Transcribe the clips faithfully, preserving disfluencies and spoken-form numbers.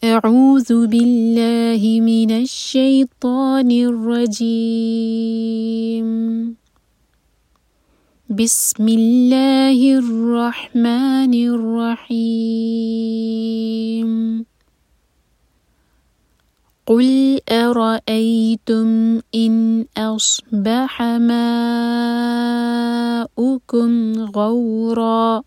أعوذ بالله من الشيطان الرجيم. بسم الله الرحمن الرحيم. قل أرأيتم إن أصبح ماؤكم غورا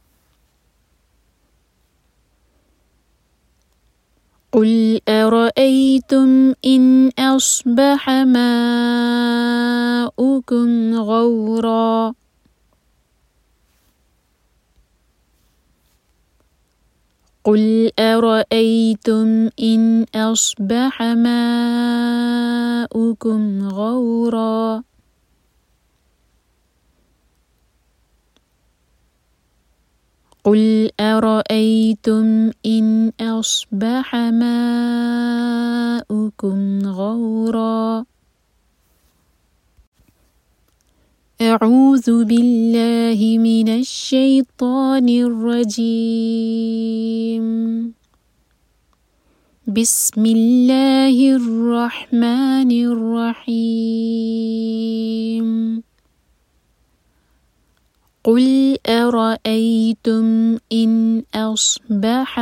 قل أرأيتم إن أصبح ماؤكم غورا قل أرأيتم إن أصبح ماؤكم غورا قل أرأيتم إن أصبح ماؤكم غورا أعوذ بالله من الشيطان الرجيم. بسم الله الرحمن الرحيم. قل أرأيتم إن أصبح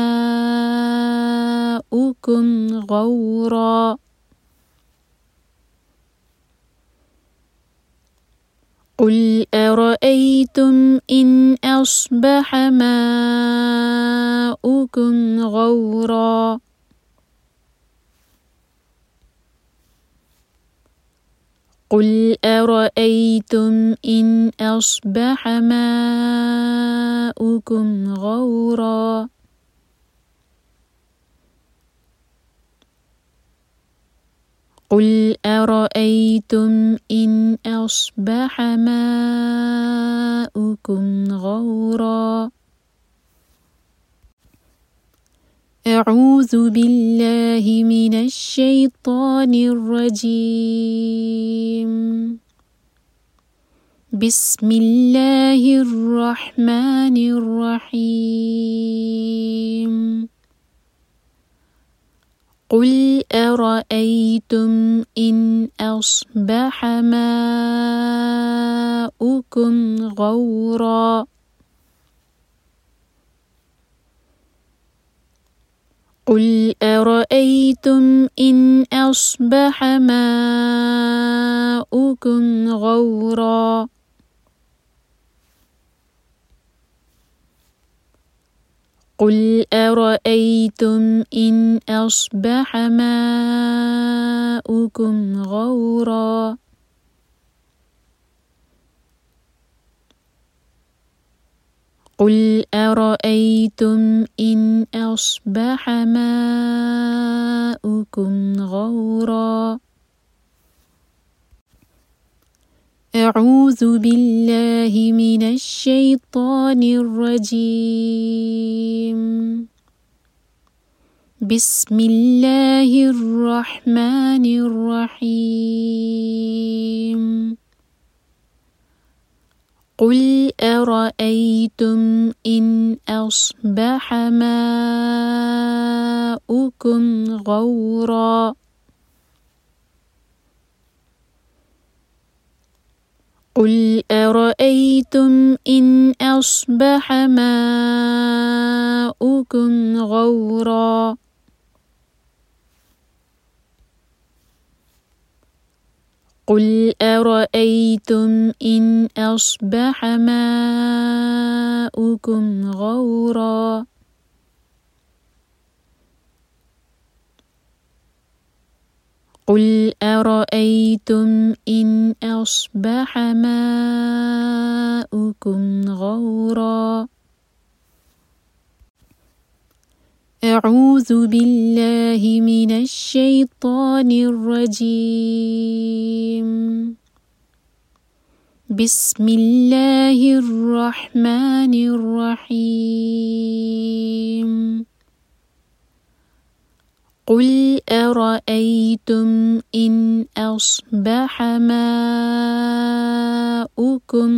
ماؤكم غورا قل أرأيتم إن أصبح ماؤكم غورا قل أرأيتم إن أصبح ماؤكم غورا قل أرأيتم إن أصبح ماؤكم غورا أعوذ بالله من الشيطان الرجيم. بسم الله الرحمن الرحيم. قل أرأيتم إن أصبح ماؤكم غورا قل أرأيتم إن أصبح ماؤكم غورا قل أرأيتم إن أصبح ماؤكم غورا قل أرأيتم إن أصبح ماؤكم غورا أعوذ بالله من الشيطان الرجيم. بسم الله الرحمن الرحيم. قل أرأيتم إن أصبح ماؤكم غورا قل أرأيتم إن أصبح ماؤكم غورا قل أرأيتم إن أصبح ماؤكم غورا قل أرأيتم إن أصبح ماؤكم غورا أعوذ بالله من الشيطان الرجيم. بسم الله الرحمن الرحيم. قل أرأيتم إن أصبح ماؤكم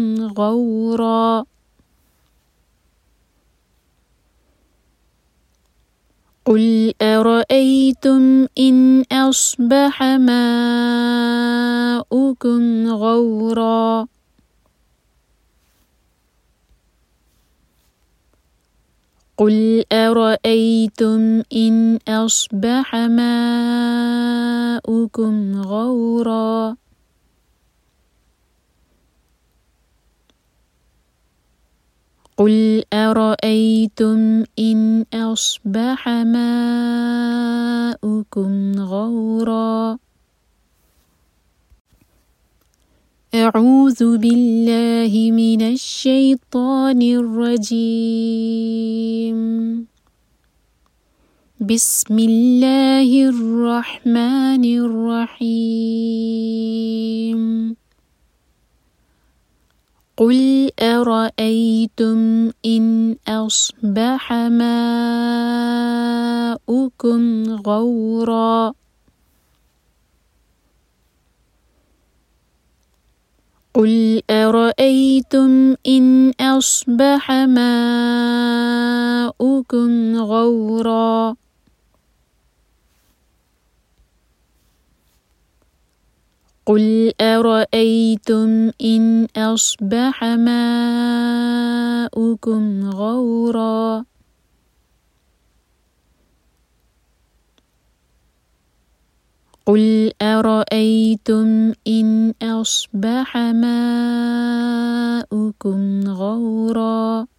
غورا قل أرأيتم إن أصبح ماؤكم غورا قل أرأيتم إن أصبح ماؤكم غورا قل أرأيتم إن أصبح ماؤكم غورا أعوذ بالله من الشيطان الرجيم بسم الله الرحمن الرحيم قل أرأيتم إن أصبح ماؤكم غورا قل أرأيتم إن أصبح ماؤكم غورا قل أرأيتم إن أصبح ماؤكم غورا قل أرأيتم إن أصبح ماؤكم غورا